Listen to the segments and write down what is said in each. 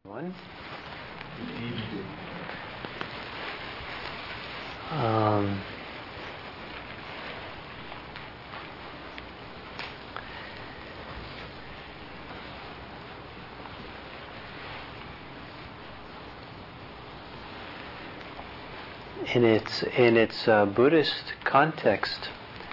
One. In its Buddhist context,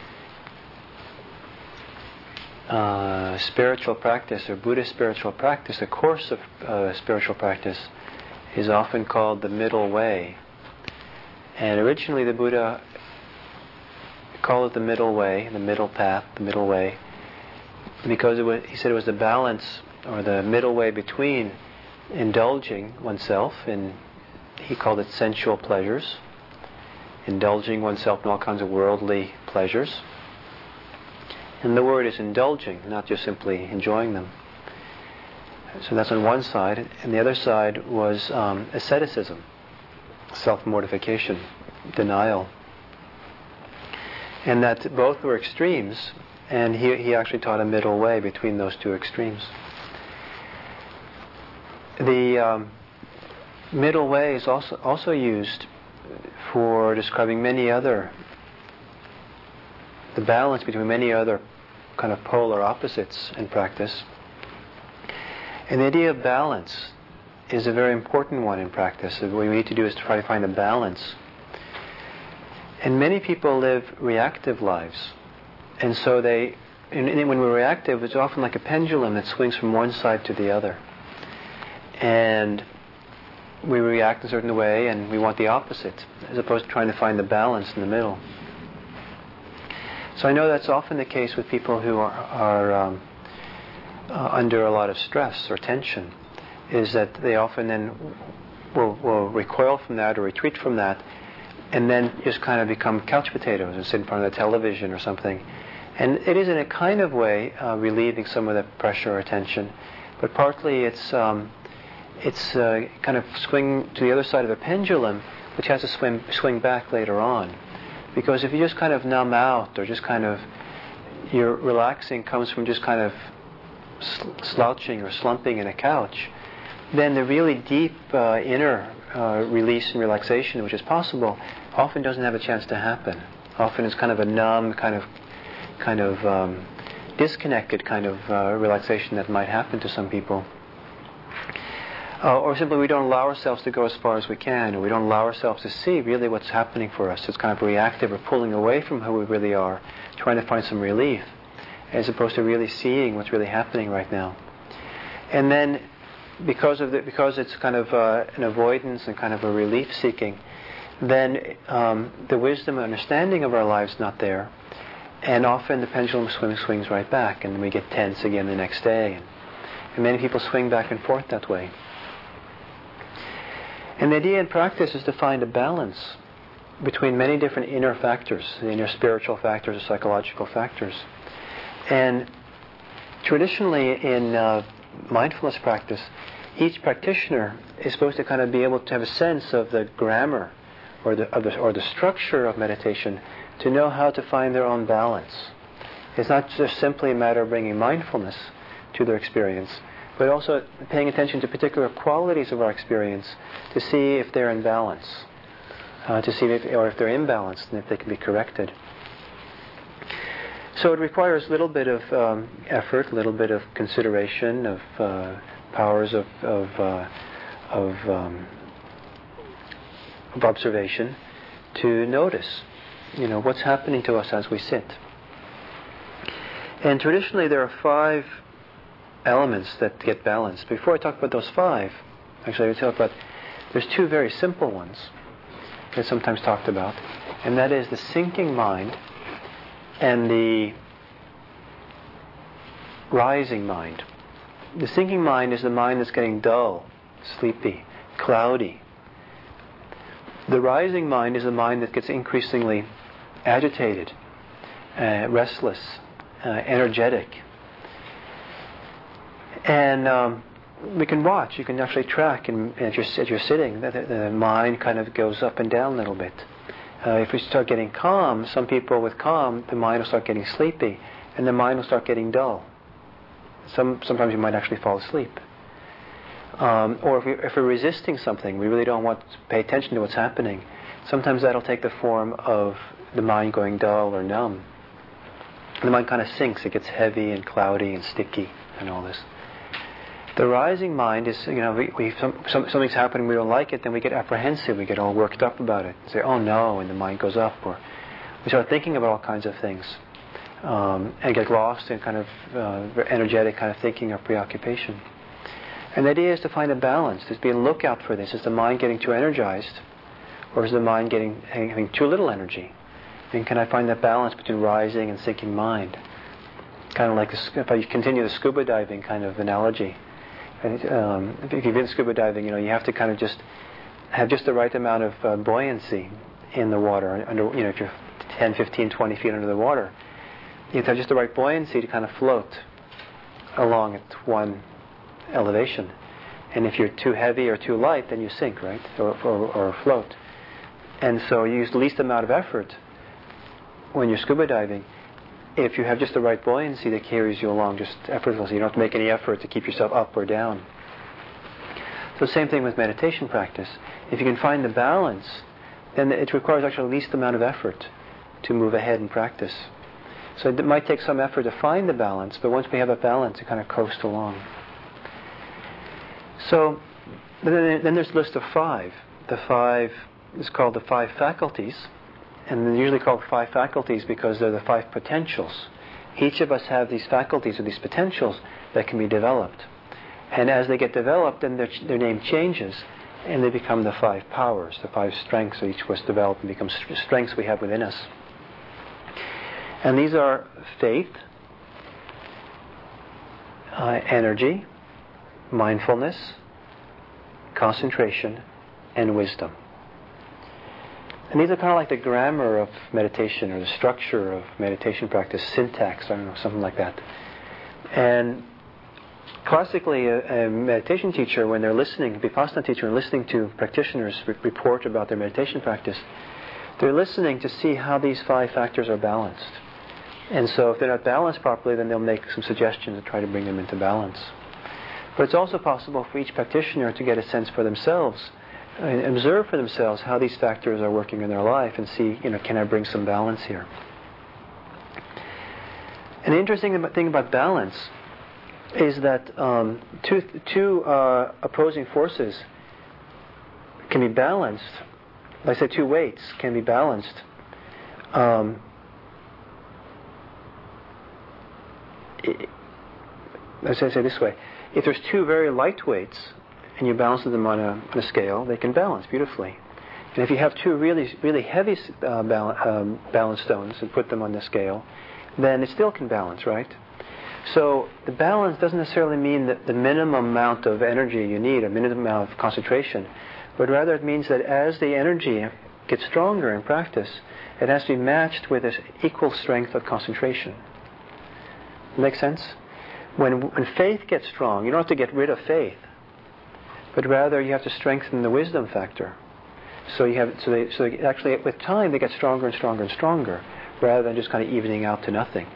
spiritual practice or Buddhist spiritual practice, a course of spiritual practice, is often called the middle way. And originally the Buddha called it the middle way, the middle path, the middle way, because he said it was the balance or the middle way between indulging oneself in, he called it sensual pleasures, indulging oneself in all kinds of worldly pleasures. And the word is indulging, not just simply enjoying them. So that's on one side. And the other side was asceticism, self-mortification, denial. And that both were extremes, and he actually taught a middle way between those two extremes. The middle way is also used for describing the balance between many other kind of polar opposites in practice. And the idea of balance is a very important one in practice. What we need to do is to try to find a balance. And many people live reactive lives. And so when we're reactive, it's often like a pendulum that swings from one side to the other. And we react in a certain way and we want the opposite, as opposed to trying to find the balance in the middle. So I know that's often the case with people who are under a lot of stress or tension, is that they often then will recoil from that or retreat from that and then just kind of become couch potatoes and sit in front of the television or something. And it is in a kind of way relieving some of the pressure or tension, but partly it's kind of swing to the other side of a pendulum, which has to swing back later on. Because if you just kind of numb out, or just kind of your relaxing comes from just kind of slouching or slumping in a couch, then the really deep inner release and relaxation, which is possible, often doesn't have a chance to happen. Often it's kind of a numb, kind of disconnected kind of relaxation that might happen to some people. Or simply we don't allow ourselves to go as far as we can, or we don't allow ourselves to see really what's happening for us. It's kind of reactive or pulling away from who we really are, trying to find some relief, as opposed to really seeing what's really happening right now. And then, because it's kind of an avoidance and kind of a relief seeking, then the wisdom and understanding of our lives not there, and often the pendulum swings right back, and we get tense again the next day. And many people swing back and forth that way. And the idea in practice is to find a balance between many different inner factors, the inner spiritual factors, the psychological factors. And traditionally in mindfulness practice, each practitioner is supposed to kind of be able to have a sense of the grammar or the structure of meditation to know how to find their own balance. It's not just simply a matter of bringing mindfulness to their experience, but also paying attention to particular qualities of our experience to see if they're in balance, to see if they're imbalanced and if they can be corrected. So it requires a little bit of effort, a little bit of consideration of powers of observation to notice, what's happening to us as we sit. And traditionally there are 5 elements that get balanced. Before I talk about those 5, actually I will talk about, there's 2 very simple ones that's sometimes talked about, and that is the sinking mind and the rising mind. The sinking mind is the mind that's getting dull, sleepy, cloudy. The rising mind is the mind that gets increasingly agitated, restless, energetic. And we can watch, you can actually track, and as you're sitting, the mind kind of goes up and down a little bit. If we start getting calm, some people with calm, the mind will start getting sleepy, and the mind will start getting dull. Sometimes you might actually fall asleep. Or if we're resisting something, we really don't want to pay attention to what's happening. Sometimes that'll take the form of the mind going dull or numb. The mind kind of sinks. It gets heavy and cloudy and sticky and all this. The rising mind is, something's happening, we don't like it, then we get apprehensive, we get all worked up about it. Say, oh no, and the mind goes up. Or we start thinking about all kinds of things. And get lost in kind of energetic kind of thinking or preoccupation. And the idea is to find a balance, to be on the lookout for this. Is the mind getting too energized? Or is the mind having too little energy? And can I find that balance between rising and sinking mind? Kind of like if I continue the scuba diving kind of analogy. If you've been scuba diving, you have to kind of just have just the right amount of buoyancy in the water. If you're 10, 15, 20 feet under the water, you have to have just the right buoyancy to kind of float along at one elevation. And if you're too heavy or too light, then you sink, right? Or float. And so you use the least amount of effort when you're scuba diving. If you have just the right buoyancy that carries you along just effortlessly, you don't have to make any effort to keep yourself up or down. So same thing with meditation practice. If you can find the balance, then it requires actually the least amount of effort to move ahead in practice. So it might take some effort to find the balance, but once we have a balance, it kind of coast along. So then there's a list of 5. The 5 is called the 5 faculties. And they're usually called 5 faculties because they're the 5 potentials. Each of us have these faculties or these potentials that can be developed. And as they get developed, then their name changes, and they become the 5 powers, the 5 strengths that each of us develop and become strengths we have within us. And these are faith, energy, mindfulness, concentration, and wisdom. And these are kind of like the grammar of meditation, or the structure of meditation practice, syntax, something like that. And classically, a meditation teacher, when they're listening, a Vipassana teacher, when listening to practitioners report about their meditation practice, they're listening to see how these 5 factors are balanced. And so if they're not balanced properly, then they'll make some suggestions to try to bring them into balance. But it's also possible for each practitioner to get a sense for themselves and observe for themselves how these factors are working in their life and see, can I bring some balance here? An interesting thing about balance is that two opposing forces can be balanced. Like I say, 2 weights can be balanced. Let's say this way. If there's 2 very light weights and you balance them on a scale, they can balance beautifully. And if you have 2 really, really heavy balance stones and put them on the scale, then it still can balance, right? So the balance doesn't necessarily mean that the minimum amount of energy you need, a minimum amount of concentration, but rather it means that as the energy gets stronger in practice, it has to be matched with this equal strength of concentration. Make sense? When faith gets strong, you don't have to get rid of faith, but rather you have to strengthen the wisdom factor. So actually with time they get stronger and stronger and stronger, rather than just kind of evening out to nothing.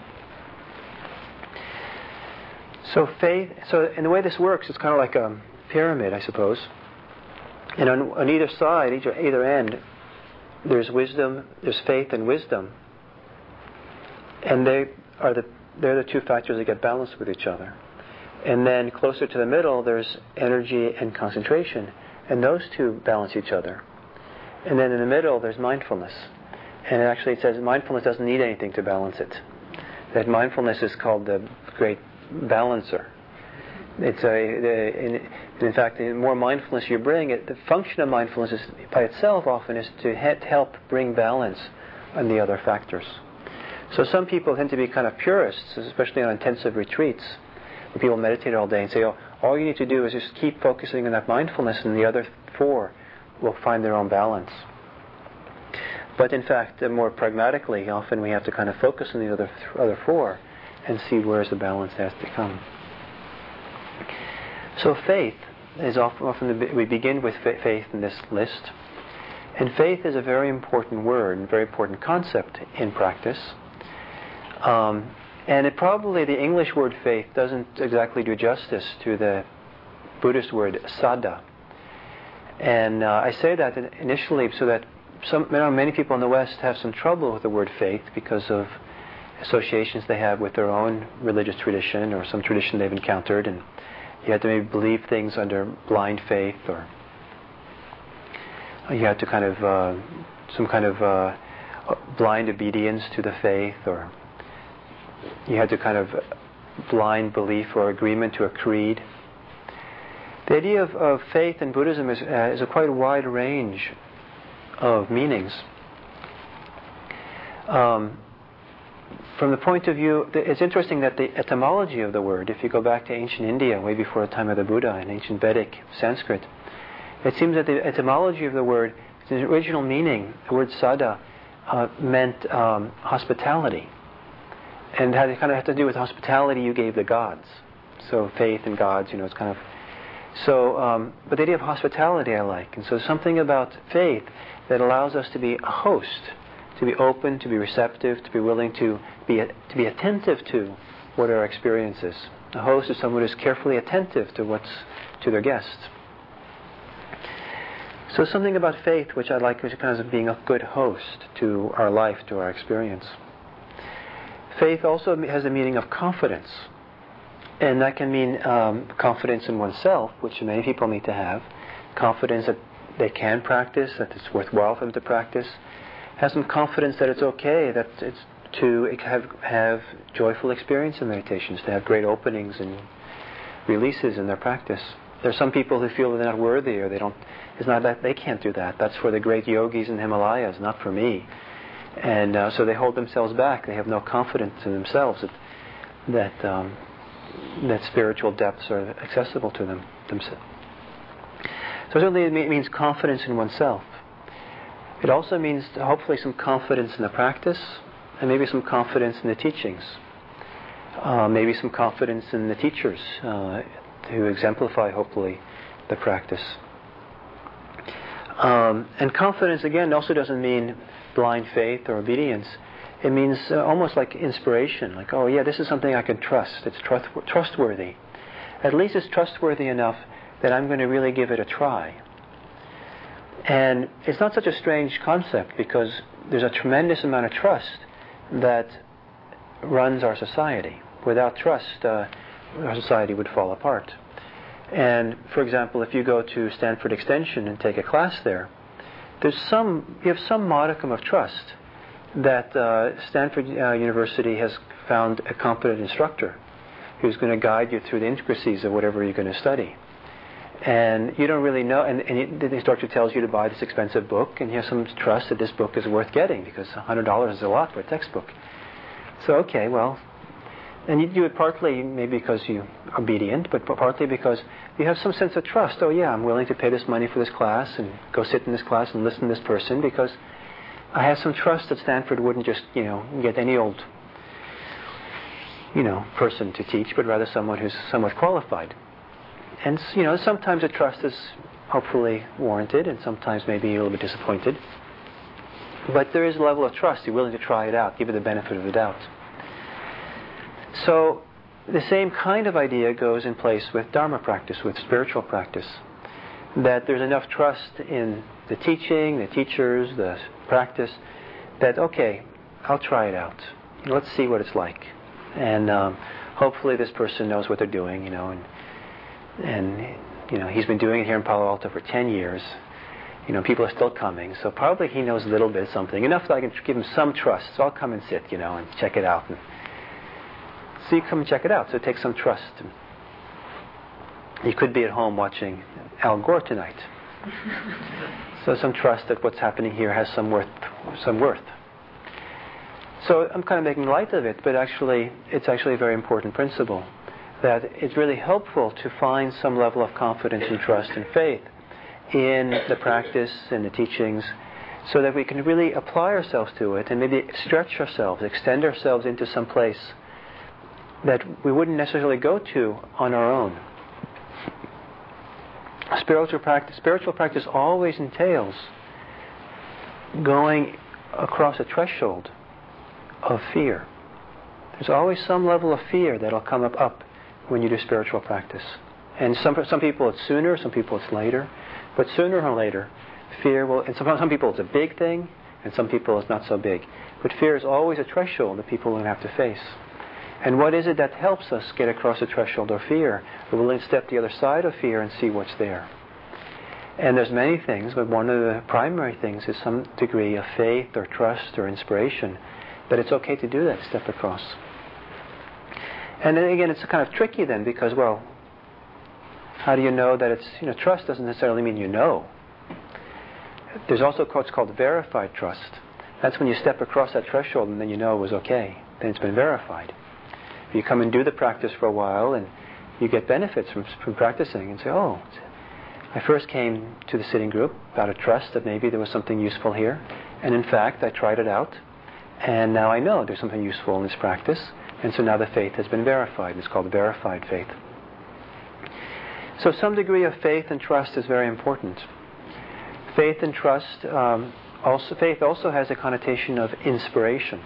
So and the way this works, it's kind of like a pyramid, I suppose. And on either side, either end, there's wisdom, there's faith and wisdom, and they're the 2 factors that get balanced with each other. And then closer to the middle, there's energy and concentration, and those 2 balance each other. And then in the middle, there's mindfulness. And actually it says mindfulness doesn't need anything to balance it. That mindfulness is called the great balancer. In fact, the more mindfulness you bring, the function of mindfulness is, by itself often is to help bring balance on the other factors. So some people tend to be kind of purists, especially on intensive retreats, where people meditate all day and say, all you need to do is just keep focusing on that mindfulness, and the other 4 will find their own balance. But in fact, more pragmatically, often we have to kind of focus on the other 4 and see where's the balance has to come. So faith is often we begin with faith in this list. And faith is a very important word and very important concept in practice. And the English word faith doesn't exactly do justice to the Buddhist word sada. And I say that initially so that many people in the West have some trouble with the word faith because of associations they have with their own religious tradition or some tradition they've encountered, and you have to maybe believe things under blind faith, or you have to kind of some kind of blind obedience to the faith, or you had to kind of blind belief or agreement to a creed. The idea of faith in Buddhism is a quite wide range of meanings. From the point of view, it's interesting that the etymology of the word, if you go back to ancient India, way before the time of the Buddha, in ancient Vedic Sanskrit, it seems that the etymology of the word, the original meaning, the word sada, meant hospitality. And it kind of had to do with hospitality you gave the gods. So faith in gods, it's kind of... So, but the idea of hospitality I like. And so something about faith that allows us to be a host, to be open, to be receptive, to be willing to be attentive to what our experience is. A host is someone who's carefully attentive to their guests. So something about faith which I like is kind of being a good host to our life, to our experience. Faith also has the meaning of confidence. And that can mean confidence in oneself, which many people need to have. Confidence that they can practice, that it's worthwhile for them to practice. Have some confidence that it's okay, that it's to have joyful experience in meditations, to have great openings and releases in their practice. There are some people who feel they're not worthy, or it's not that they can't do that. That's for the great yogis in the Himalayas, not for me. And so they hold themselves back. They have no confidence in themselves that spiritual depths are accessible to them themselves. So certainly it means confidence in oneself. It also means hopefully some confidence in the practice, and maybe some confidence in the teachings. Maybe some confidence in the teachers who exemplify, hopefully, the practice. And confidence, again, also doesn't mean blind faith or obedience. It means almost like inspiration, like, oh yeah, this is something I can trust. It's trustworthy. At least it's trustworthy enough that I'm going to really give it a try. And it's not such a strange concept, because there's a tremendous amount of trust that runs our society. Without trust, our society would fall apart. And for example, if you go to Stanford Extension and take a class there, you have some modicum of trust that Stanford University has found a competent instructor who's going to guide you through the intricacies of whatever you're going to study. And you don't really know, and the instructor tells you to buy this expensive book, and you have some trust that this book is worth getting, because $100 is a lot for a textbook. So okay, well, and you do it partly maybe because you're obedient, but partly because you have some sense of trust. Oh yeah, I'm willing to pay this money for this class and go sit in this class and listen to this person, because I have some trust that Stanford wouldn't just, get any old, person to teach, but rather someone who's somewhat qualified. And, sometimes the trust is hopefully warranted, and sometimes maybe you're a little bit disappointed. But there is a level of trust. You're willing to try it out, give it the benefit of the doubt. So the same kind of idea goes in place with Dharma practice, with spiritual practice. That there's enough trust in the teaching, the teachers, the practice, that, okay, I'll try it out. Let's see what it's like. And hopefully this person knows what they're doing, and he's been doing it here in Palo Alto for 10 years. People are still coming, so probably he knows a little bit of something, enough that I can give him some trust. So I'll come and sit, and check it out. And so you come and check it out. So it takes some trust. You could be at home watching Al Gore tonight. So some trust that what's happening here has some worth. So I'm kind of making light of it, but it's actually a very important principle. That it's really helpful to find some level of confidence and trust and faith in the practice and the teachings, so that we can really apply ourselves to it and maybe stretch ourselves, extend ourselves into some place that we wouldn't necessarily go to on our own. Spiritual practice always entails going across a threshold of fear. There's always some level of fear that'll come up when you do spiritual practice. And some people it's sooner, some people it's later. But sooner or later, fear will, and some people it's a big thing, and some people it's not so big. But fear is always a threshold that people will have to face. And what is it that helps us get across the threshold of fear? We're willing to step the other side of fear and see what's there. And there's many things, but one of the primary things is some degree of faith or trust or inspiration that it's okay to do that, step across. And then again, it's kind of tricky then because, well, how do you know that it's, trust doesn't necessarily mean you know. There's also what's called verified trust. That's when you step across that threshold and then you know it was okay. Then it's been verified. You come and do the practice for a while and you get benefits from practicing and say, oh, I first came to the sitting group out of trust that maybe there was something useful here. And in fact, I tried it out. And now I know there's something useful in this practice. And so now the faith has been verified. It's called verified faith. So some degree of faith and trust is very important. Faith and trust, faith also has a connotation of inspiration,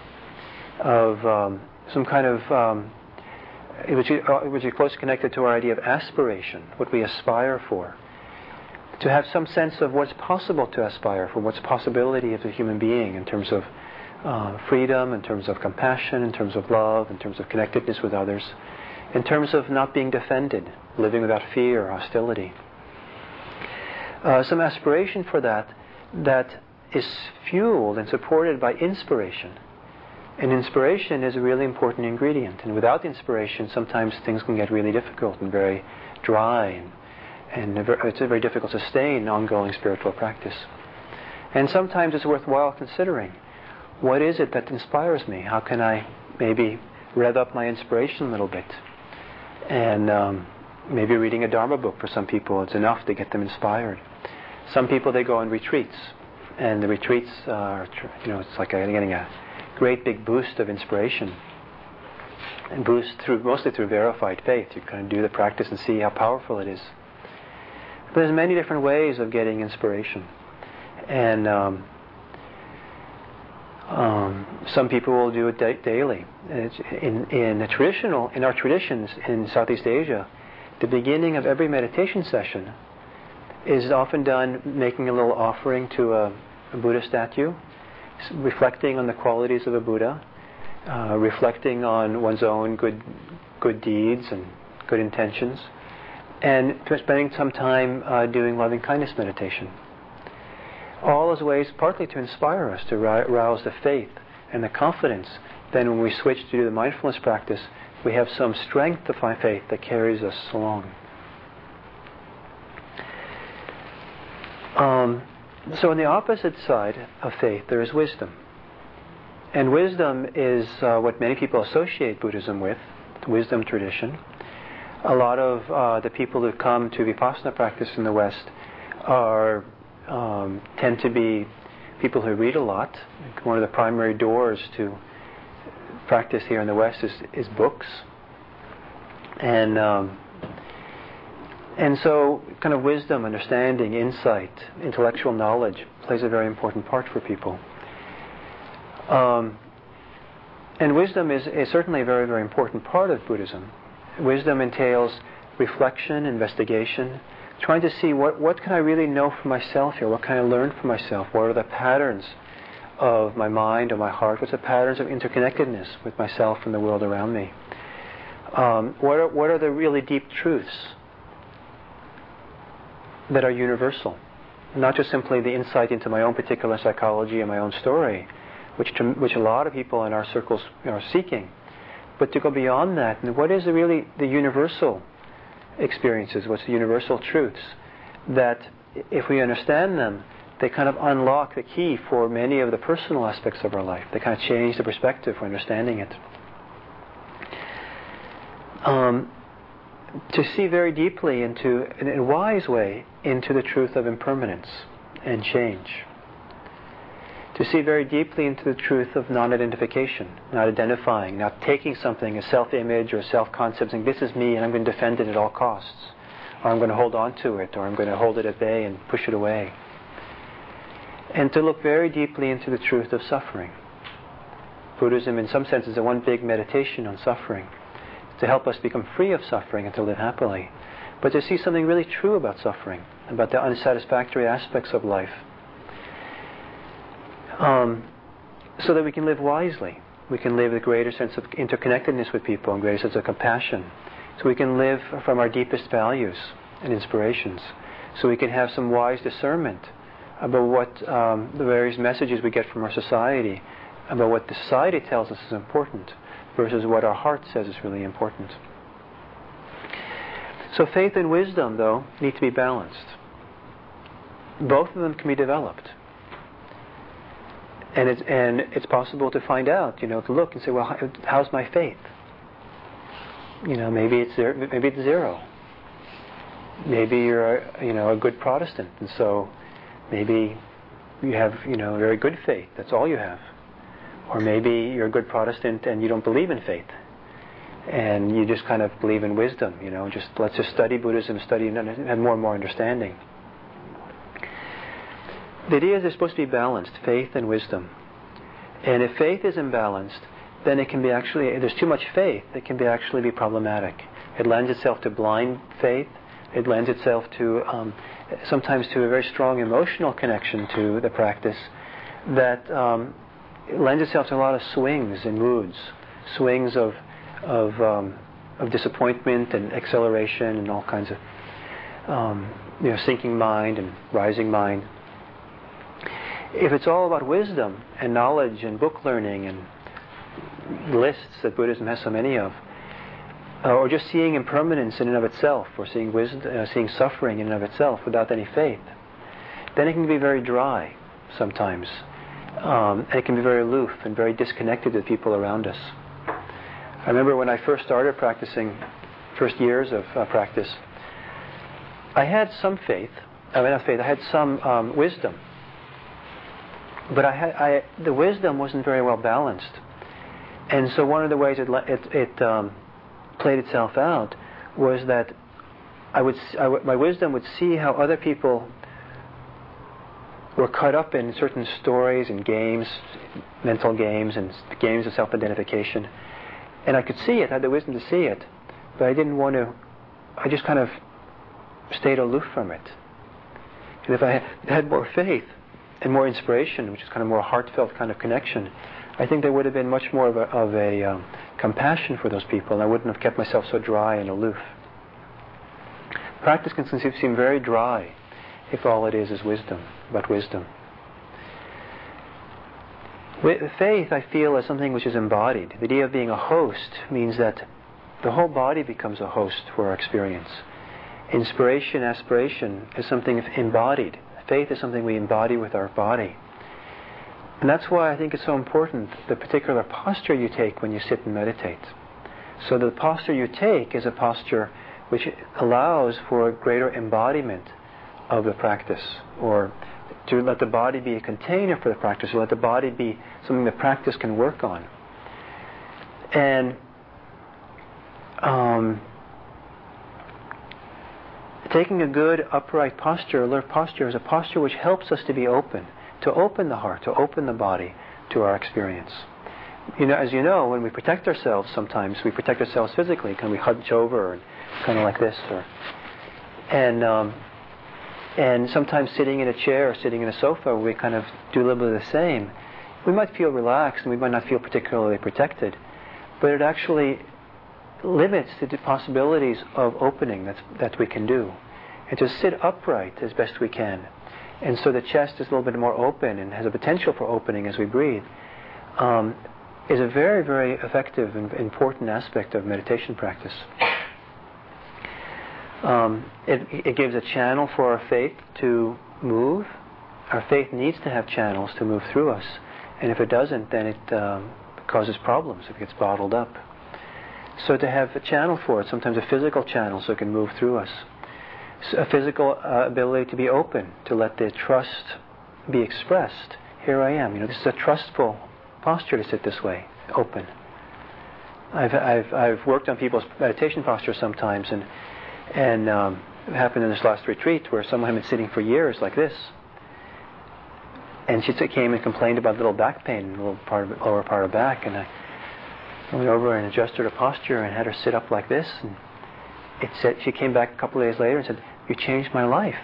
of some kind of, which is closely connected to our idea of aspiration, what we aspire for. To have some sense of what's possible to aspire for, what's possibility of a human being in terms of freedom, in terms of compassion, in terms of love, in terms of connectedness with others, in terms of not being defended, living without fear or hostility. Some aspiration for that is fueled and supported by inspiration. And inspiration is a really important ingredient. And without inspiration, sometimes things can get really difficult and very dry, and it's very difficult to sustain ongoing spiritual practice. And sometimes it's worthwhile considering, what is it that inspires me? How can I maybe rev up my inspiration a little bit? And maybe reading a Dharma book for some people, it's enough to get them inspired. Some people, they go on retreats. And the retreats are, it's like getting a great big boost of inspiration. And boost mostly through verified faith. You kind of do the practice and see how powerful it is. But there's many different ways of getting inspiration. And some people will do it daily. In our traditions in Southeast Asia, the beginning of every meditation session is often done making a little offering to a Buddha statue, reflecting on the qualities of a Buddha, reflecting on one's own good deeds and good intentions, and spending some time doing loving kindness meditation. All as ways partly to inspire us, to rouse the faith and the confidence. Then when we switch to do the mindfulness practice, we have some strength of my faith that carries us along. So on the opposite side of faith, there is wisdom. And wisdom is what many people associate Buddhism with, the wisdom tradition. A lot of the people who come to Vipassana practice in the West tend to be people who read a lot. One of the primary doors to practice here in the West is books. And so kind of wisdom, understanding, insight, intellectual knowledge plays a very important part for people. And wisdom is certainly a very, very important part of Buddhism. Wisdom entails reflection, investigation, trying to see what can I really know for myself here? What can I learn for myself? What are the patterns of my mind or my heart? What's the patterns of interconnectedness with myself and the world around me? What are the really deep truths that are universal? Not just simply the insight into my own particular psychology and my own story, which a lot of people in our circles are seeking, but to go beyond that. And what is really the universal experiences? What's the universal truths that, if we understand them, they kind of unlock the key for many of the personal aspects of our life. They kind of change the perspective for understanding it. To see very deeply in a wise way, into the truth of impermanence and change. To see very deeply into the truth of non-identification, not identifying, not taking something as self-image or self-concept, saying this is me and I'm going to defend it at all costs, or I'm going to hold on to it, or I'm going to hold it at bay and push it away. And to look very deeply into the truth of suffering. Buddhism, in some sense, is a one big meditation on suffering, to help us become free of suffering and to live happily. but to see something really true about suffering, about the unsatisfactory aspects of life, so that we can live wisely. We can live with a greater sense of interconnectedness with people and greater sense of compassion. So we can live from our deepest values and inspirations. So we can have some wise discernment about what the various messages we get from our society, about what the society tells us is important versus what our heart says is really important. So faith and wisdom, though, need to be balanced. Both of them can be developed. And it's possible to find out, to look and say, well, how's my faith? Maybe it's zero. Maybe you're a good Protestant, and so maybe you have very good faith. That's all you have. Or maybe you're a good Protestant and you don't believe in faith, and you just kind of believe in wisdom. Let's just study Buddhism, study and have more and more understanding. The idea is they're supposed to be balanced, faith and wisdom. And if faith is imbalanced, then it can be if there's too much faith, it can actually be problematic. It lends itself to blind faith. It lends itself to sometimes to a very strong emotional connection to the practice that lends itself to a lot of swings in moods, swings of disappointment and acceleration and all kinds of sinking mind and rising mind. If it's all about wisdom and knowledge and book learning and lists that Buddhism has so many of, or just seeing impermanence in and of itself, or seeing seeing suffering in and of itself without any faith, then it can be very dry sometimes. And it can be very aloof and very disconnected with people around us. I remember when I first started practicing, first years of practice, I had some faith. I had some wisdom. But the wisdom wasn't very well balanced. And so one of the ways it played itself out was that my wisdom would see how other people were caught up in certain stories and games, mental games and games of self-identification. And I could see it, I had the wisdom to see it, but I didn't want to, I just kind of stayed aloof from it. And if I had more faith and more inspiration, which is kind of more heartfelt kind of connection, I think there would have been much more of a compassion for those people, and I wouldn't have kept myself so dry and aloof. Practice can seem very dry if all it is wisdom, about wisdom. Faith, I feel, is something which is embodied. The idea of being a host means that the whole body becomes a host for our experience. Inspiration, aspiration is something embodied. Faith is something we embody with our body. And that's why I think it's so important, the particular posture you take when you sit and meditate. So the posture you take is a posture which allows for a greater embodiment of the practice, or to let the body be a container for the practice, or let the body be something the practice can work on. And taking a good upright posture, alert posture, is a posture which helps us to be open, to open the heart, to open the body to our experience. As you know, when we protect ourselves, sometimes we protect ourselves physically. Can we hunch over and kind of like this, and sometimes sitting in a chair or sitting in a sofa, we kind of do a little bit of the same. We might feel relaxed and we might not feel particularly protected, but it actually limits the possibilities of opening that we can do. And to sit upright as best we can, and so the chest is a little bit more open and has a potential for opening as we breathe, is a very, very effective and important aspect of meditation practice. It gives a channel for our faith to move. Our faith needs to have channels to move through us, and if it doesn't, then it causes problems if it gets bottled up. So to have a channel for it, sometimes a physical channel so it can move through us. So a physical ability to be open, to let the trust be expressed. Here I am. This is a trustful posture to sit this way, open. I've worked on people's meditation posture sometimes, and it happened in this last retreat where someone had been sitting for years like this, and she came and complained about little back pain in the lower part of the back, and I went over and adjusted her posture and had her sit up like this, she came back a couple of days later and said, "You changed my life."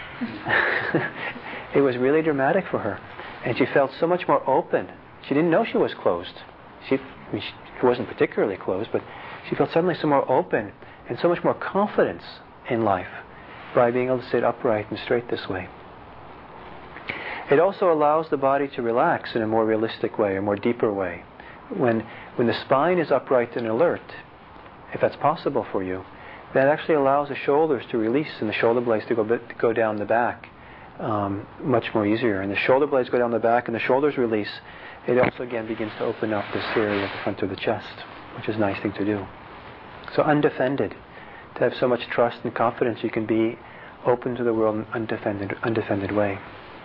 It was really dramatic for her. And she felt so much more open. She didn't know she was closed. She wasn't particularly closed, but she felt suddenly so more open and so much more confidence in life by being able to sit upright and straight this way. It also allows the body to relax in a more realistic way, a more deeper way. When the spine is upright and alert, if that's possible for you, that actually allows the shoulders to release and the shoulder blades to go down the back much more easier. And the shoulder blades go down the back and the shoulders release. It also again begins to open up this area at the front of the chest, which is a nice thing to do. So undefended, to have so much trust and confidence, you can be open to the world in an undefended way.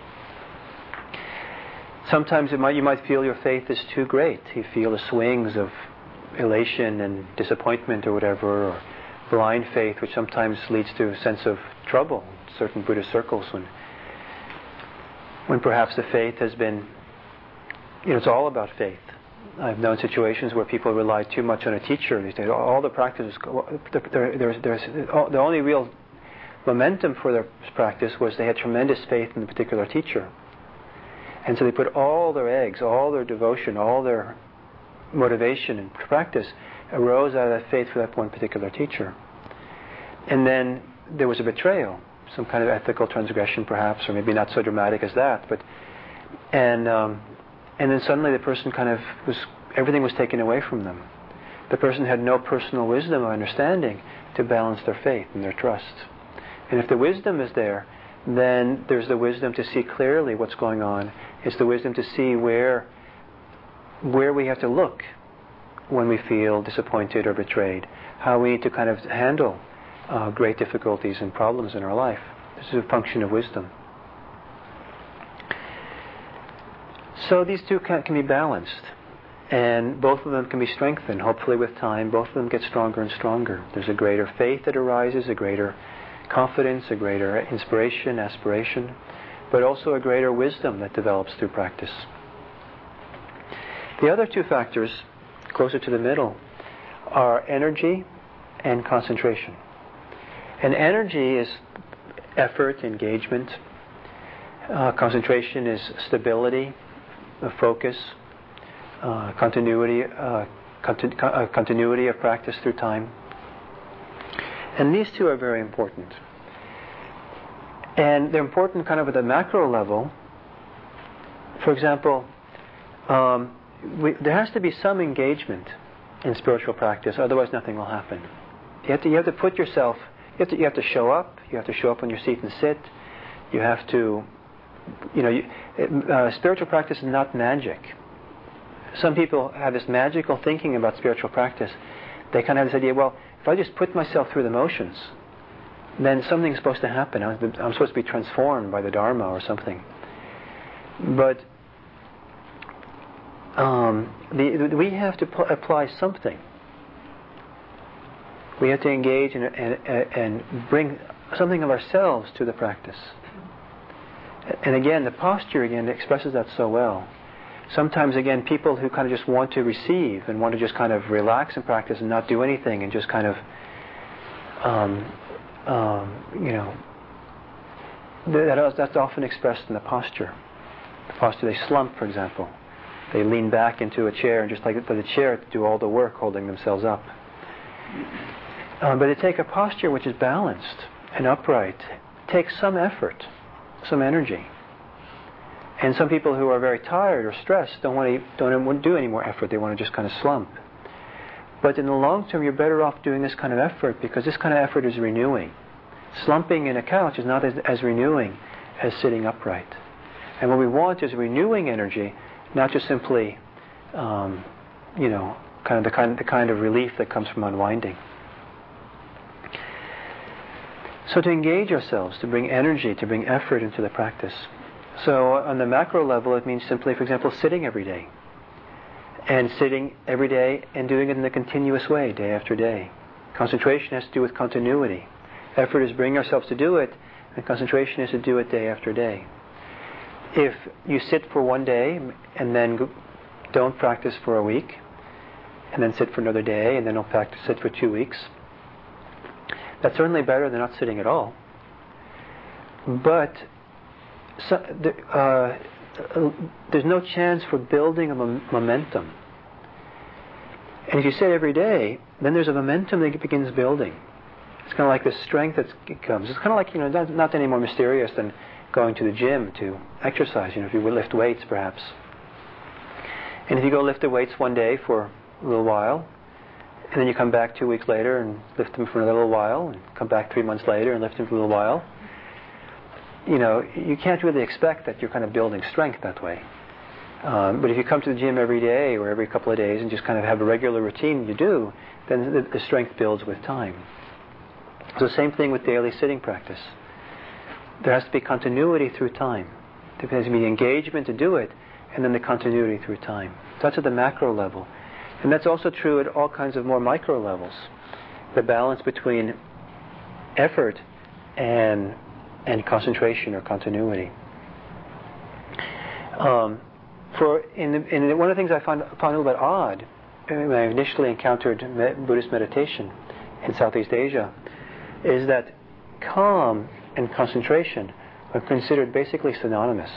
Sometimes you might feel your faith is too great. You feel the swings of elation and disappointment or whatever, or blind faith, which sometimes leads to a sense of trouble in certain Buddhist circles when perhaps the faith has been, it's all about faith. I've known situations where people rely too much on a teacher. They say all the practices, the only real momentum for their practice was they had tremendous faith in the particular teacher. And so they put all their eggs, all their devotion, all their motivation and practice arose out of that faith for that one particular teacher. And then there was a betrayal, some kind of ethical transgression perhaps, or maybe not so dramatic as that, but and then suddenly the person everything was taken away from them. The person had no personal wisdom or understanding to balance their faith and their trust. And if the wisdom is there, then there's the wisdom to see clearly what's going on. It's the wisdom to see where we have to look when we feel disappointed or betrayed, how we need to kind of handle great difficulties and problems in our life. This is a function of wisdom. So these two can be balanced, and both of them can be strengthened. Hopefully with time, both of them get stronger and stronger. There's a greater faith that arises, a greater confidence, a greater inspiration, aspiration, but also a greater wisdom that develops through practice. The other two factors, closer to the middle, are energy and concentration. And energy is effort, engagement. Concentration is stability, focus, continuity of practice through time. And these two are very important. And they're important kind of at the macro level. For example, there has to be some engagement in spiritual practice, otherwise nothing will happen. You have to put yourself, you have to show up. You have to show up on your seat and sit. You have to, spiritual practice is not magic. Some people have this magical thinking about spiritual practice. They kind of have this idea, well, if I just put myself through the motions, then something's supposed to happen. I'm supposed to be transformed by the Dharma or something. But we have to apply something. We have to engage and bring something of ourselves to the practice. And again, the posture expresses that so well. Sometimes, again, people who kind of just want to receive and want to just kind of relax in practice and not do anything and just kind of, that's often expressed in the posture. The posture, they slump, for example. They lean back into a chair and just like the chair do all the work holding themselves up. But they take a posture which is balanced and upright. Takes some effort, some energy. And some people who are very tired or stressed don't want to do any more effort. They want to just kind of slump. But in the long term, you're better off doing this kind of effort because this kind of effort is renewing. Slumping in a couch is not as renewing as sitting upright. And what we want is renewing energy, not just simply, kind of the kind of relief that comes from unwinding. So to engage ourselves, to bring energy, to bring effort into the practice. So on the macro level, it means simply, for example, sitting every day. And sitting every day and doing it in a continuous way, day after day. Concentration has to do with continuity. Effort is bringing ourselves to do it, and concentration is to do it day after day. If you sit for one day and then don't practice for a week, and then sit for another day, and then don't sit for 2 weeks, That's certainly better than not sitting at all. But there's no chance for building a momentum. And if you sit every day, then there's a momentum that begins building. It's kind of like the strength that comes. It's kind of like, not any more mysterious than going to the gym to exercise. If you would lift weights, perhaps. And if you go lift the weights one day for a little while, and then you come back 2 weeks later and lift them for another little while, and come back 3 months later and lift them for a little while, you can't really expect that you're kind of building strength that way. But if you come to the gym every day or every couple of days and just kind of have a regular routine you do, then the strength builds with time. So same thing with daily sitting practice. There has to be continuity through time. There has to be engagement to do it, and then the continuity through time. That's at the macro level. And that's also true at all kinds of more micro levels. The balance between effort and concentration or continuity. One of the things I found a little bit odd when I initially encountered Buddhist meditation in Southeast Asia is that calm and concentration are considered basically synonymous.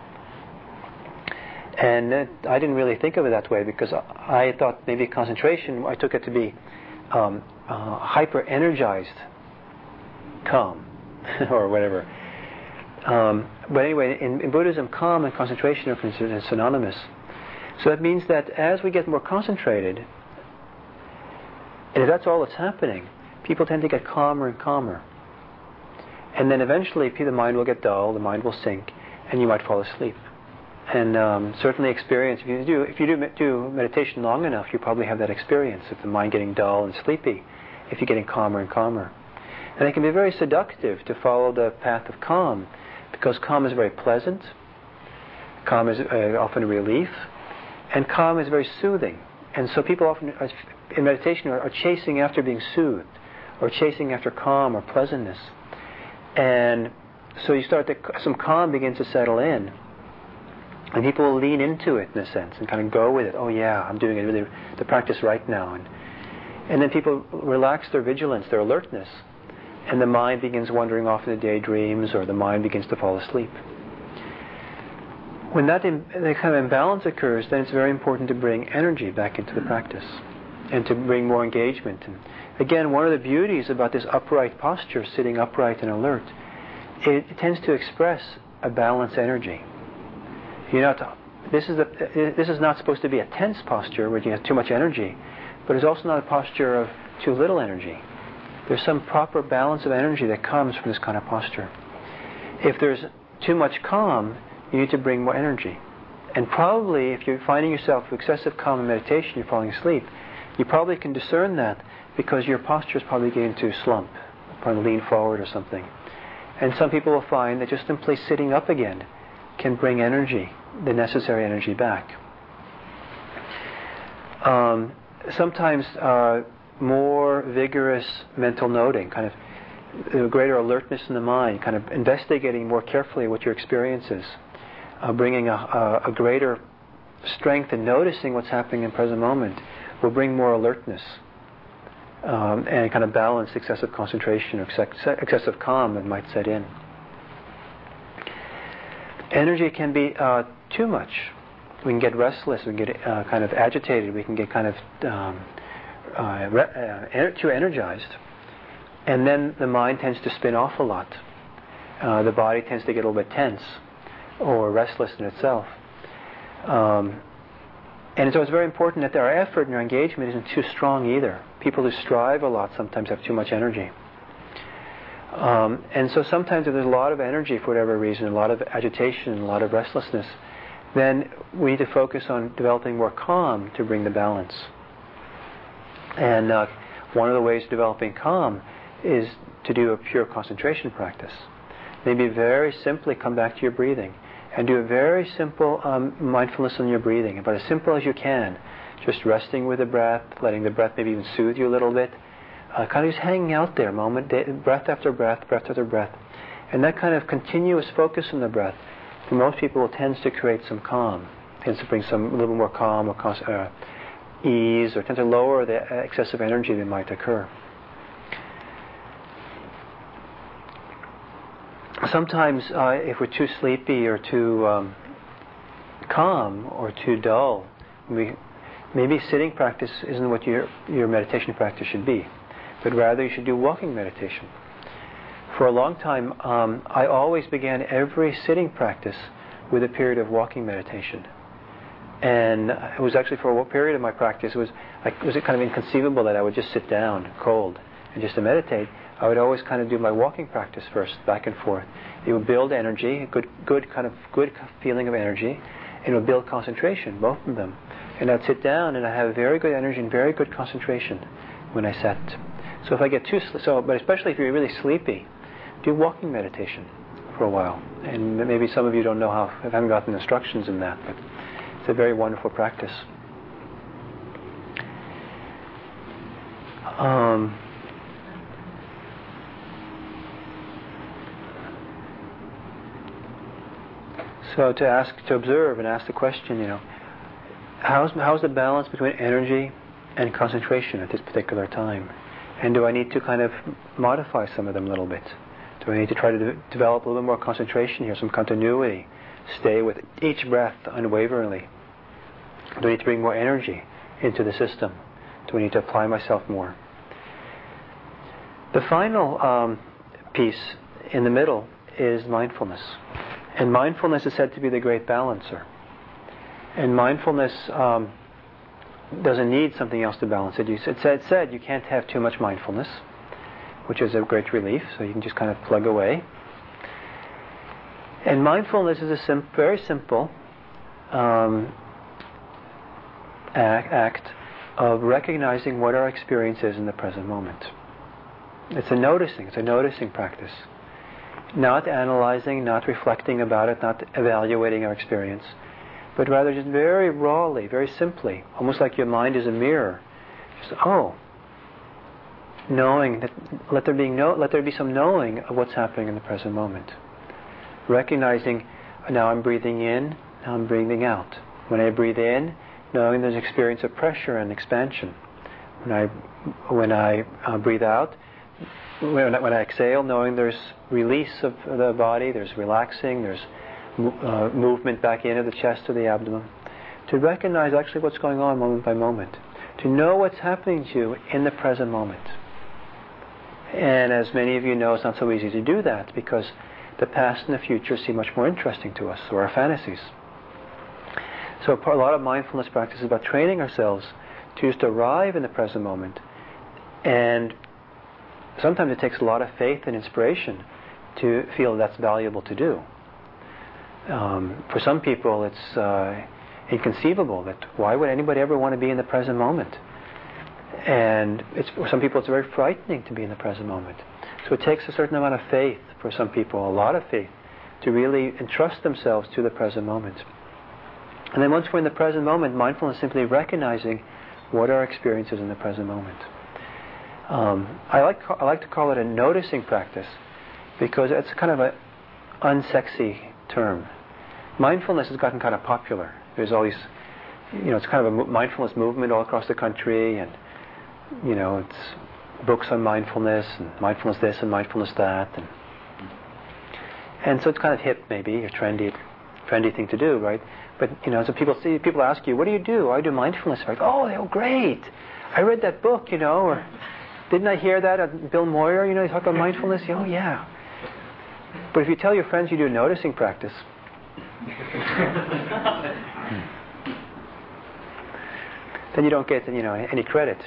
And I didn't really think of it that way, because I thought maybe concentration, I took it to be hyper-energized calm or whatever. But anyway, in Buddhism, calm and concentration are considered synonymous. So that means that as we get more concentrated, and if that's all that's happening, people tend to get calmer and calmer. And then eventually the mind will get dull, the mind will sink, and you might fall asleep. And certainly experience, if you do meditation long enough, you probably have that experience of the mind getting dull and sleepy if you're getting calmer and calmer. And it can be very seductive to follow the path of calm, because calm is very pleasant, calm is often a relief, and calm is very soothing. And so people often in meditation are chasing after being soothed, or chasing after calm or pleasantness. And so you some calm begins to settle in. And people will lean into it in a sense and kind of go with it. Oh yeah, I'm doing it really the practice right now. And then people relax their vigilance, their alertness, and the mind begins wandering off into daydreams, or the mind begins to fall asleep. When that kind of imbalance occurs, then it's very important to bring energy back into the practice and to bring more engagement. And again, one of the beauties about this upright posture, sitting upright and alert, it tends to express a balanced energy. This is not supposed to be a tense posture where you have too much energy, but it's also not a posture of too little energy. There's some proper balance of energy that comes from this kind of posture. If there's too much calm, you need to bring more energy. And probably if you're finding yourself with excessive calm in meditation, you're falling asleep, you probably can discern that because your posture is probably getting to slump, probably lean forward or something. And some people will find that just simply sitting up again can bring energy, the necessary energy back. Sometimes more vigorous mental noting, kind of greater alertness in the mind, kind of investigating more carefully what your experience is, bringing a greater strength in noticing what's happening in the present moment will bring more alertness and kind of balance excessive concentration or excessive calm that might set in. Energy can be too much. We can get restless, we can get kind of agitated, we can get kind of too energized. And then the mind tends to spin off a lot. The body tends to get a little bit tense or restless in itself. And so it's very important that our effort and our engagement isn't too strong either. People who strive a lot sometimes have too much energy. And so sometimes if there's a lot of energy for whatever reason, a lot of agitation, a lot of restlessness, then we need to focus on developing more calm to bring the balance. And one of the ways of developing calm is to do a pure concentration practice. Maybe very simply come back to your breathing and do a very simple mindfulness on your breathing, about as simple as you can. Just resting with the breath, letting the breath maybe even soothe you a little bit. Kind of just hanging out there, breath after breath, breath after breath. And that kind of continuous focus on the breath, for most people, tends to create some calm, tends to bring a little more calm or ease, or tends to lower the excessive energy that might occur. sometimes if we're too sleepy or too calm or too dull, maybe sitting practice isn't what your meditation practice should be, but rather you should do walking meditation. For a long time, I always began every sitting practice with a period of walking meditation. And it was actually for a period of my practice, it was kind of inconceivable that I would just sit down cold and just to meditate. I would always kind of do my walking practice first, back and forth. It would build energy, a good feeling of energy, and it would build concentration, both of them. And I'd sit down and I'd have very good energy and very good concentration when I sat. So if I get but especially if you're really sleepy, do walking meditation for a while. And maybe some of you don't know I haven't gotten instructions in that, but it's a very wonderful practice. So to observe and ask the question, how's the balance between energy and concentration at this particular time? And do I need to kind of modify some of them a little bit? Do I need to try to develop a little bit more concentration here, some continuity? Stay with each breath unwaveringly? Do I need to bring more energy into the system? Do I need to apply myself more? The final piece in the middle is mindfulness. And mindfulness is said to be the great balancer. And mindfulness doesn't need something else to balance it. It said you can't have too much mindfulness, which is a great relief, so you can just kind of plug away. And mindfulness is a very simple act of recognizing what our experience is in the present moment. It's a noticing practice. Not analyzing, not reflecting about it, not evaluating our experience, but rather just very rawly, very simply, almost like your mind is a mirror. Just, knowing that, let there be some knowing of what's happening in the present moment. Recognizing, now I'm breathing in, now I'm breathing out. When I breathe in, knowing there's an experience of pressure and expansion. When I breathe out, when I exhale, knowing there's release of the body, there's relaxing, there's movement back into the chest or the abdomen. To recognize actually what's going on moment by moment. To know what's happening to you in the present moment. And as many of you know, it's not so easy to do that because the past and the future seem much more interesting to us, or our fantasies. So a lot of mindfulness practice is about training ourselves to just arrive in the present moment. And sometimes it takes a lot of faith and inspiration to feel that's valuable to do. For some people it's inconceivable that why would anybody ever want to be in the present moment? And for some people it's very frightening to be in the present moment. So it takes a certain amount of faith for some people, a lot of faith, to really entrust themselves to the present moment. And then once we're in the present moment, mindfulness is simply recognizing what our experience is in the present moment. I like to call it a noticing practice because it's kind of an unsexy term. Mindfulness has gotten kind of popular. There's all these, it's kind of a mindfulness movement all across the country, and it's books on mindfulness and mindfulness this and mindfulness that, and so it's kind of hip, maybe, a trendy thing to do, right? But so people ask you, what do you do? I do mindfulness. Like, oh, great! I read that book, or didn't I hear that at Bill Moyer? He talked about mindfulness. Oh, yeah. But if you tell your friends you do noticing practice, then you don't get any credit,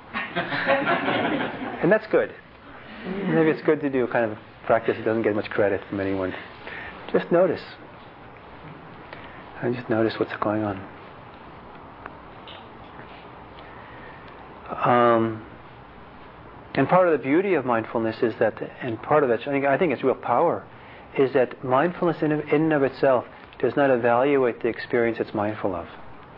and that's good. Maybe it's good to do kind of practice that doesn't get much credit from anyone. Just notice. And just notice what's going on. And part of the beauty of mindfulness is that, and part of it, I think its real power, is that mindfulness in and of itself does not evaluate the experience it's mindful of.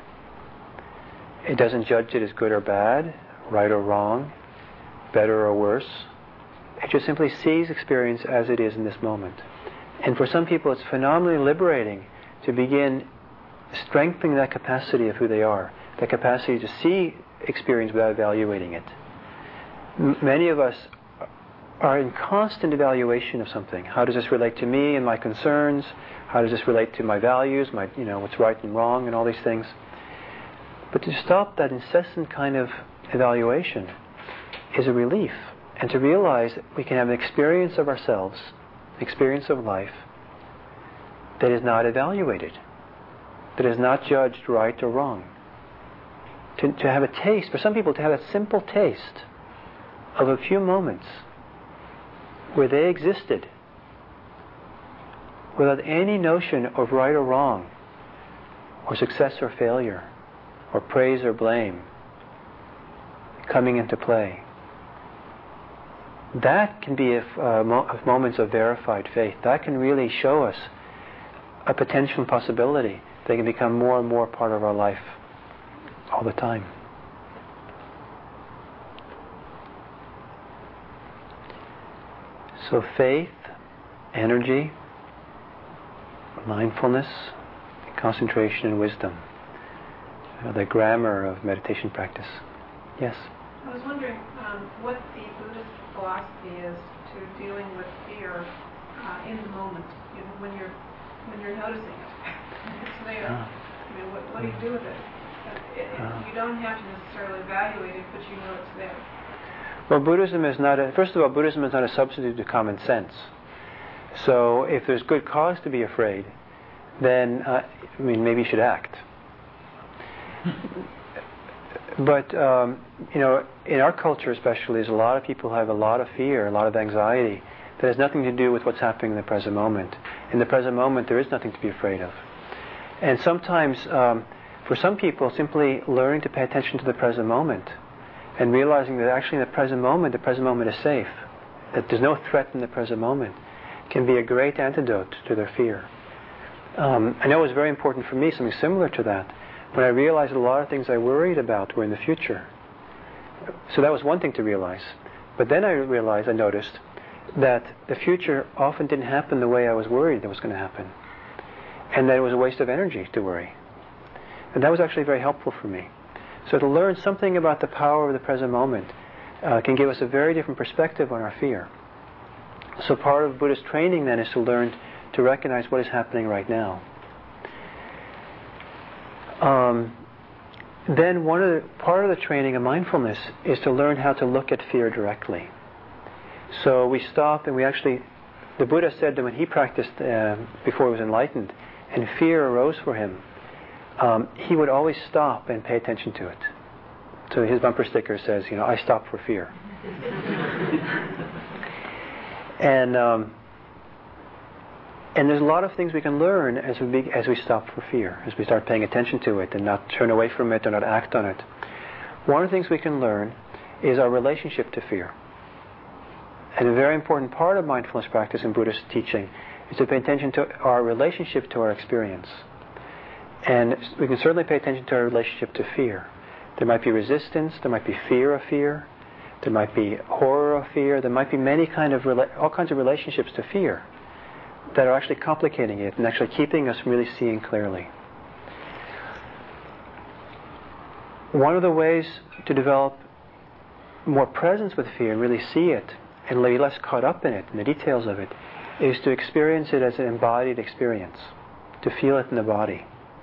It doesn't judge it as good or bad, right or wrong, better or worse. It just simply sees experience as it is in this moment. And for some people it's phenomenally liberating to begin strengthening that capacity of who they are, that capacity to see experience without evaluating it. Many of us are in constant evaluation of something. How does this relate to me and my concerns? How does this relate to my values, my, what's right and wrong and all these things? But to stop that incessant kind of evaluation is a relief. And to realize that we can have an experience of ourselves, experience of life, that is not evaluated, that is not judged right or wrong. To have a taste, for some people to have a simple taste of a few moments where they existed without any notion of right or wrong, or success or failure, or praise or blame coming into play. That can be moments of verified faith. That can really show us a potential possibility that can become more and more part of our life all the time. So faith, energy, mindfulness, concentration, and wisdom. The grammar of meditation practice. Yes? I was wondering what the Buddhist philosophy is to dealing with fear in the moment, when you're noticing it. It's there. What do you do with it? You don't have to necessarily evaluate it, but you know it's there. Well, Buddhism is not first of all, Buddhism is not a substitute to common sense. So if there's good cause to be afraid, then maybe you should act. But in our culture especially, there's a lot of people who have a lot of fear, a lot of anxiety that has nothing to do with what's happening in the present moment. In the present moment, there is nothing to be afraid of. And sometimes, for some people, simply learning to pay attention to the present moment and realizing that actually in the present moment is safe, that there's no threat in the present moment, can be a great antidote to their fear. I know it was very important for me, something similar to that, when I realized a lot of things I worried about were in the future. So that was one thing to realize. But then I noticed that the future often didn't happen the way I was worried it was going to happen. And that it was a waste of energy to worry. And that was actually very helpful for me. So to learn something about the power of the present moment can give us a very different perspective on our fear. So part of Buddhist training then is to learn to recognize what is happening right now. Then part of the training of mindfulness is to learn how to look at fear directly. So we stop and the Buddha said that when he practiced before he was enlightened, and fear arose for him, he would always stop and pay attention to it. So his bumper sticker says, I stop for fear. And there's a lot of things we can learn as we stop for fear, as we start paying attention to it and not turn away from it or not act on it. One of the things we can learn is our relationship to fear. And a very important part of mindfulness practice in Buddhist teaching is to pay attention to our relationship to our experience. And we can certainly pay attention to our relationship to fear. There might be resistance, there might be fear of fear, there might be horror of fear, there might be all kinds of relationships to fear that are actually complicating it and actually keeping us from really seeing clearly. One of the ways to develop more presence with fear and really see it and be less caught up in it and the details of it is to experience it as an embodied experience, to feel it in the body.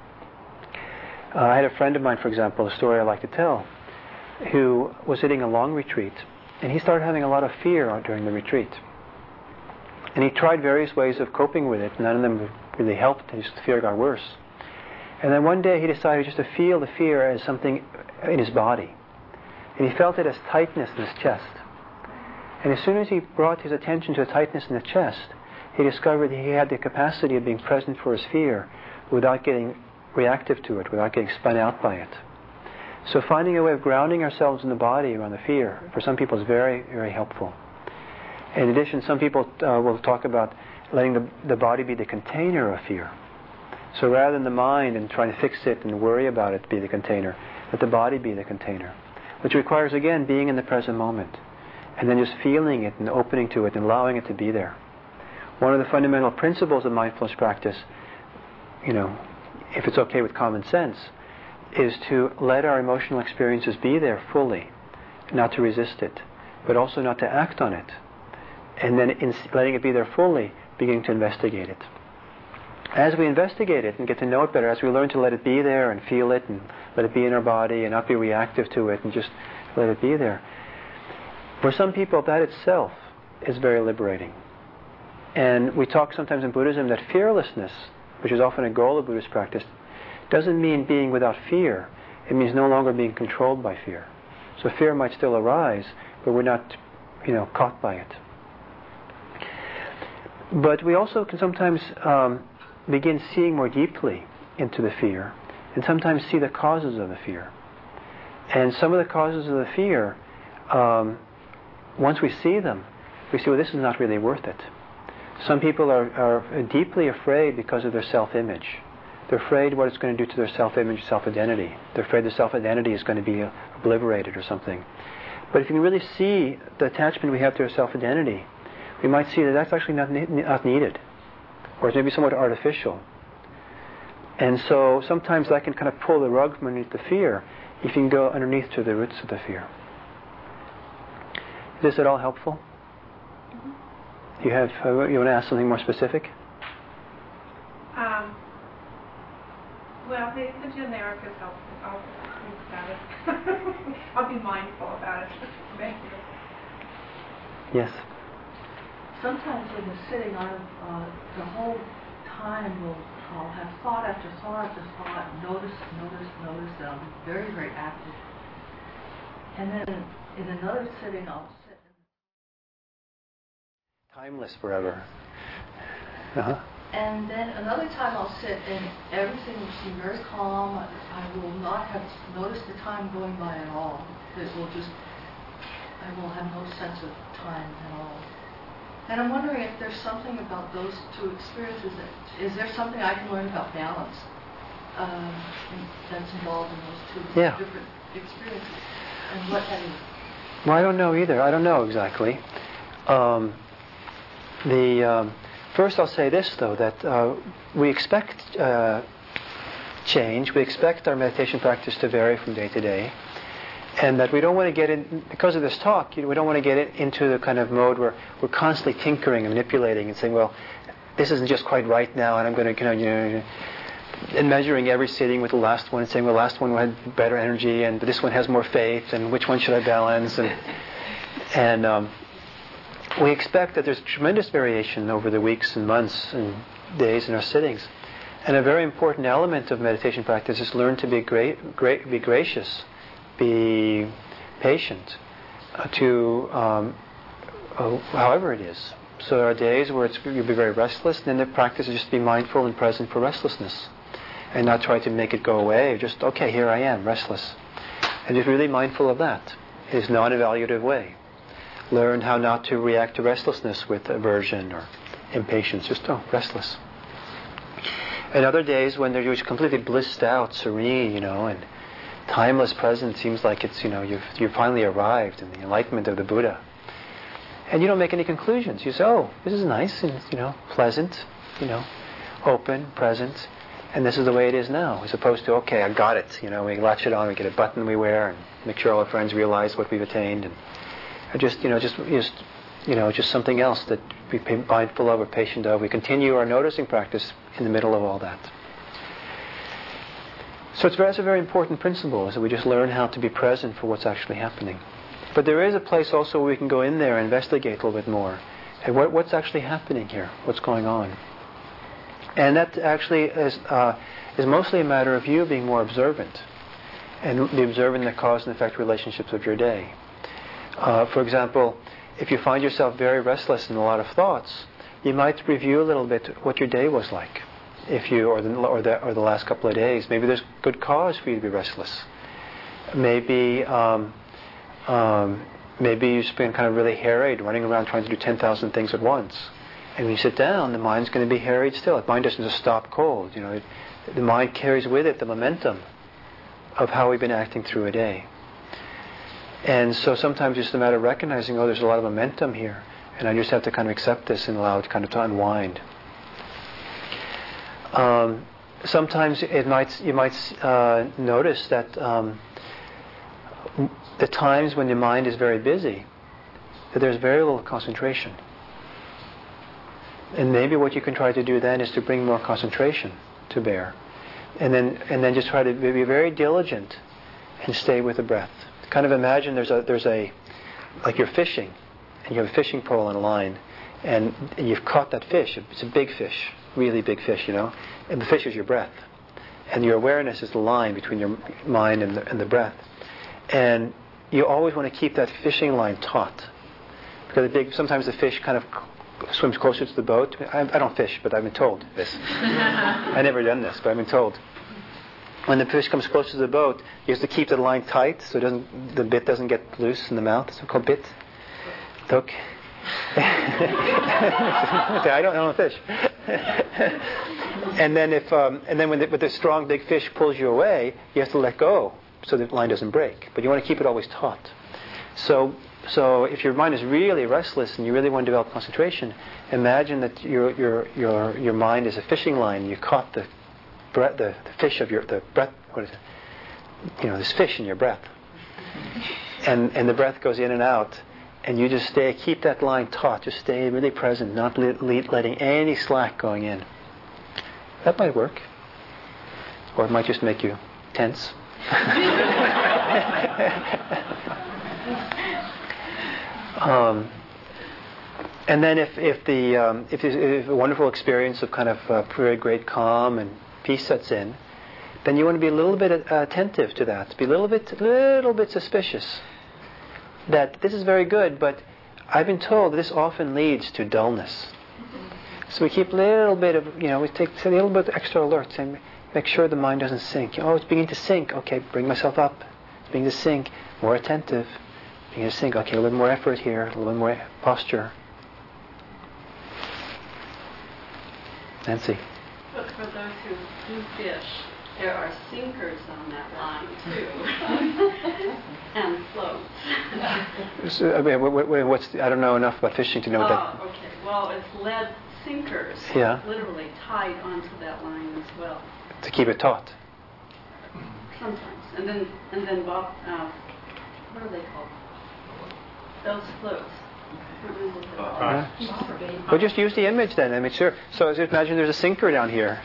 I had a friend of mine, for example, a story I like to tell, who was sitting a long retreat, and he started having a lot of fear during the retreat. And he tried various ways of coping with it. None of them really helped. The fear got worse. And then one day he decided just to feel the fear as something in his body. And he felt it as tightness in his chest. And as soon as he brought his attention to the tightness in the chest, he discovered that he had the capacity of being present for his fear without getting reactive to it, without getting spun out by it. So finding a way of grounding ourselves in the body around the fear, for some people, is very, very helpful. In addition, some people will talk about letting the body be the container of fear. So rather than the mind and trying to fix it and worry about it be the container, let the body be the container. Which requires, again, being in the present moment. And then just feeling it and opening to it and allowing it to be there. One of the fundamental principles of mindfulness practice, if it's okay with common sense, is to let our emotional experiences be there fully, not to resist it, but also not to act on it. And then letting it be there fully, beginning to investigate it. As we investigate it and get to know it better, as we learn to let it be there and feel it and let it be in our body and not be reactive to it and just let it be there, for some people that itself is very liberating. And we talk sometimes in Buddhism that fearlessness, which is often a goal of Buddhist practice, doesn't mean being without fear. It means no longer being controlled by fear. So fear might still arise, but we're not, caught by it. But we also can sometimes begin seeing more deeply into the fear, and sometimes see the causes of the fear. And some of the causes of the fear, once we see them, we see, well, this is not really worth it. Some people are deeply afraid because of their self-image. They're afraid what it's going to do to their self-image, self-identity. They're afraid their self-identity is going to be obliterated or something. But if you can really see the attachment we have to our self-identity, we might see that that's actually not needed, or it's maybe somewhat artificial. And so sometimes that can kind of pull the rug from underneath the fear if you can go underneath to the roots of the fear. Is this at all helpful? You want to ask something more specific? Well, the generic is helpful. I'll think about it. I'll be mindful about it. Thank you. Yes. Sometimes when we're sitting, the whole time I'll have thought after thought after thought, notice, and I'll be very, very active. And then in another sitting, I'll sit. Timeless forever. And then another time I'll sit and everything will seem very calm. I will not have noticed the time going by at all. I will have no sense of time at all. And I'm wondering if there's something about those two experiences. Is there something I can learn about balance that's involved in those two different experiences? And what that is? Well, I don't know either. I don't know exactly. First I'll say this, though, that we expect change. We expect our meditation practice to vary from day to day. And that we don't want to get in, because of this talk, we don't want to get into the kind of mode where we're constantly tinkering and manipulating and saying, well, this isn't just quite right now, and I'm going to, and measuring every sitting with the last one and saying, well, the last one had better energy, and this one has more faith, and which one should I balance? And we expect that there's tremendous variation over the weeks and months and days in our sittings. And a very important element of meditation practice is learn to be be gracious, be patient, however it is. So there are days where you'll be very restless, and then the practice is just be mindful and present for restlessness, and not try to make it go away. Just, okay, here I am, restless. And just really mindful of that. It is not an evaluative way. Learn how not to react to restlessness with aversion or impatience. Just, restless. And other days when you're completely blissed out, serene, and timeless presence seems like it's, you've finally arrived in the enlightenment of the Buddha. And you don't make any conclusions. You say, oh, this is nice and, pleasant, open, present, and this is the way it is now. As opposed to, okay, I got it. We latch it on, we get a button we wear, and make sure all our friends realize what we've attained, and just something else that we be mindful of or patient of. We continue our noticing practice in the middle of all that. So that's a very important principle, is that we just learn how to be present for what's actually happening. But there is a place also where we can go in there and investigate a little bit more. And what's actually happening here? What's going on? And that actually is mostly a matter of you being more observant, and be observing the cause and effect relationships of your day. For example, if you find yourself very restless and a lot of thoughts, you might review a little bit what your day was like. If you or the last couple of days, maybe there's good cause for you to be restless. Maybe you've been kind of really harried, running around trying to do 10,000 things at once. And when you sit down, the mind's going to be harried still. The mind doesn't just stop cold. The mind carries with it the momentum of how we've been acting through a day. And so sometimes it's a matter of recognizing, there's a lot of momentum here, and I just have to kind of accept this and allow it kind of to unwind. Sometimes you might notice that the times when the mind is very busy, that there's very little concentration. And maybe what you can try to do then is to bring more concentration to bear. And then just try to be very diligent and stay with the breath. Kind of imagine there's a like you're fishing, and you have a fishing pole and a line, and you've caught that fish. It's a big fish, really big fish, and the fish is your breath. And your awareness is the line between your mind and the breath. And you always want to keep that fishing line taut. Because sometimes the fish kind of swims closer to the boat. I don't fish, but I've been told this. I've never done this, but I've been told. When the fish comes close to the boat, you have to keep the line tight so the bit doesn't get loose in the mouth. It's called bit. Hook. I don't know fish. And then when the strong big fish pulls you away, you have to let go so the line doesn't break. But you want to keep it always taut. So if your mind is really restless and you really want to develop concentration, imagine that your mind is a fishing line. You caught the fish of the breath. What is it? This fish in your breath, and the breath goes in and out, and you just keep that line taut. Just stay really present, not letting any slack going in. That might work, or it might just make you tense. And then if a wonderful experience of kind of very great calm and peace sets in, then you want to be a little bit attentive to that. Be a little bit suspicious that this is very good, but I've been told this often leads to dullness. So we keep a little bit of, we take a little bit extra alert and make sure the mind doesn't sink. Oh, it's beginning to sink. Okay, bring myself up. It's beginning to sink. More attentive. Beginning to sink. Okay, a little bit more effort here. A little bit more posture. Nancy. But for those who do fish, there are sinkers on that line too, and floats. So, I don't know enough about fishing to know that. Oh, okay. Well, it's lead sinkers, literally tied onto that line as well. To keep it taut. Sometimes, and then what are they called? Those floats. Well, just use the image then. I mean, sure. So just imagine there's a sinker down here.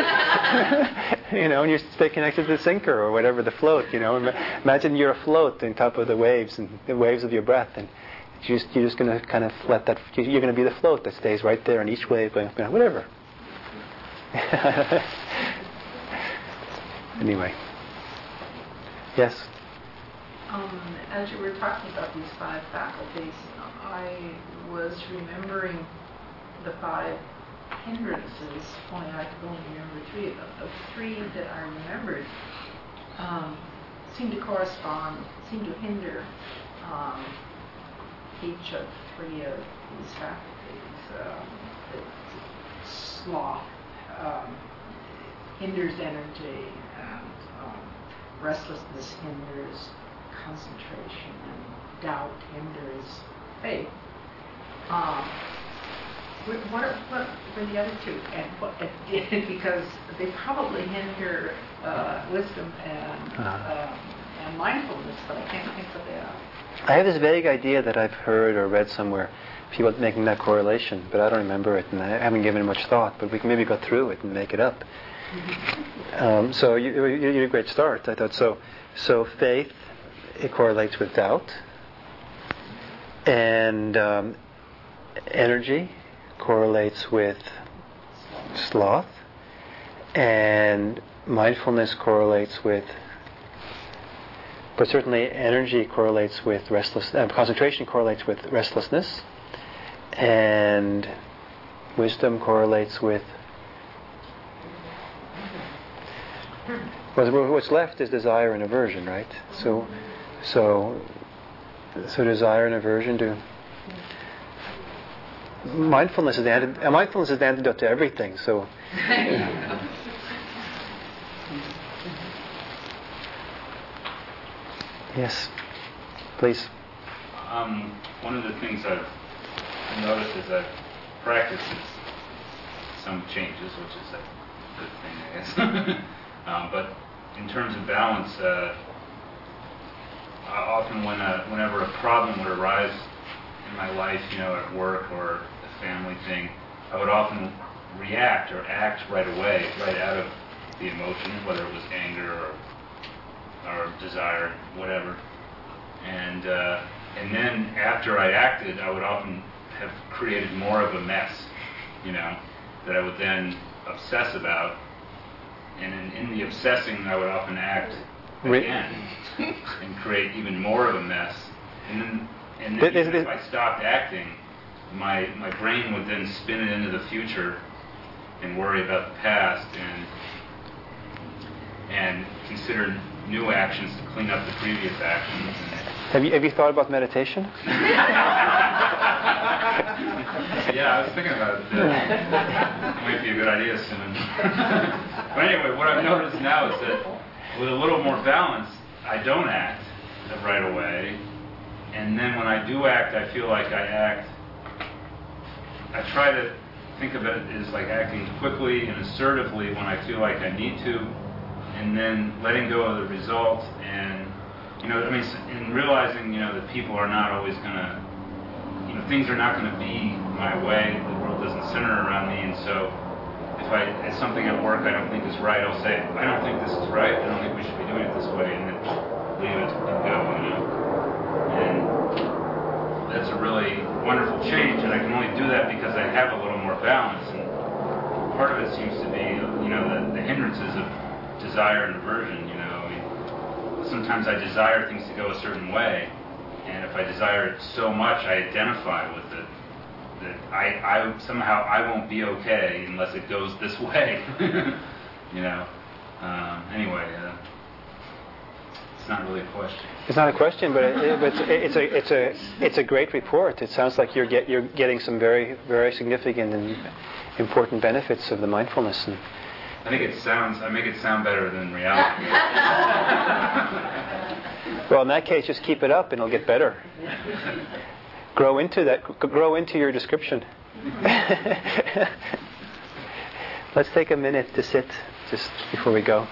And you stay connected to the sinker or whatever, the float. Imagine you're afloat on top of the waves and the waves of your breath, and you're just going to kind of let that. You're going to be the float that stays right there on each wave, whatever. Anyway. Yes. As you were talking about these 5 faculties, I was remembering the 5 hindrances. Only I could only remember 3 of them. The 3 that I remembered seem to hinder each of 3 of these faculties. Sloth hinders energy, and restlessness hinders concentration, and doubt hinders faith. What were the other 2? And because they probably hinder wisdom and mindfulness, but I can't think what they are. I have this vague idea that I've heard or read somewhere, people making that correlation, but I don't remember it, and I haven't given it much thought. But we can maybe go through it and make it up. So you did a great start. I thought so. So faith, it correlates with doubt, and energy correlates with sloth, and mindfulness correlates with, but certainly energy correlates with restlessness, concentration correlates with restlessness, and wisdom correlates with, what's left is desire and aversion, right? So desire and aversion do. Mindfulness is the antidote to everything. So. Yes, please. One of the things I've noticed is I've practiced some changes, which is a good thing, I guess. But in terms of balance, often whenever a problem would arise in my life, at work or a family thing, I would often react or act right away, right out of the emotion, whether it was anger or desire, whatever. And then after I acted, I would often have created more of a mess, that I would then obsess about. And in the obsessing, I would often act again and create even more of a mess. And then even if I stopped acting, my brain would then spin it into the future and worry about the past and consider new actions to clean up the previous actions. Have you thought about meditation? Yeah, I was thinking about it. It might be a good idea soon. But anyway, what I've noticed now is that with a little more balance, I don't act right away. And then when I do act, I feel like I try to think of it as like acting quickly and assertively when I feel like I need to, and then letting go of the result and, and realizing, that people are not always going to, things are not going to be my way. The world doesn't center around me, and so if something at work I don't think is right, I'll say, I don't think this is right. I don't think we should be doing it this way, and then leave it and go, And that's a really wonderful change, and I can only do that because I have a little more balance. And part of it seems to be, the hindrances of desire and aversion. Sometimes I desire things to go a certain way, and if I desire it so much, I identify with it. That I somehow I won't be okay unless it goes this way. Anyway, it's not really a question. It's not a question, but it's a great report. It sounds like you're getting some very, very significant and important benefits of the mindfulness. And I make it sound better than reality. Well, in that case, just keep it up and it'll get better. Grow into your description. Let's take a minute to sit just before we go.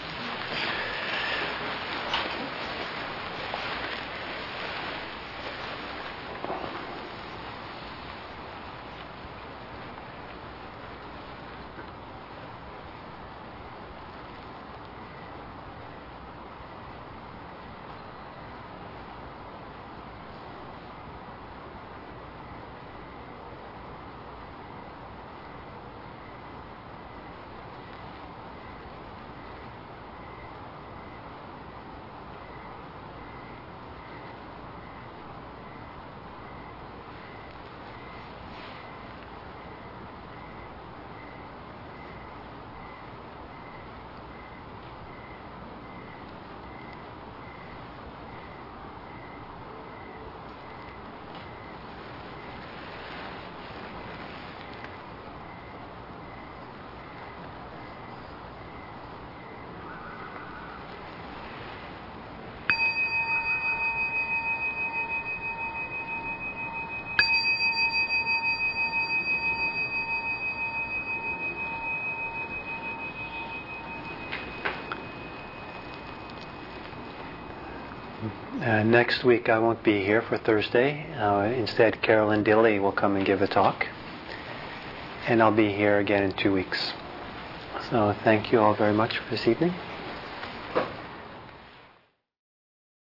Next week I won't be here for Thursday. Instead, Carolyn Dilley will come and give a talk. And I'll be here again in 2 weeks. So thank you all very much for this evening.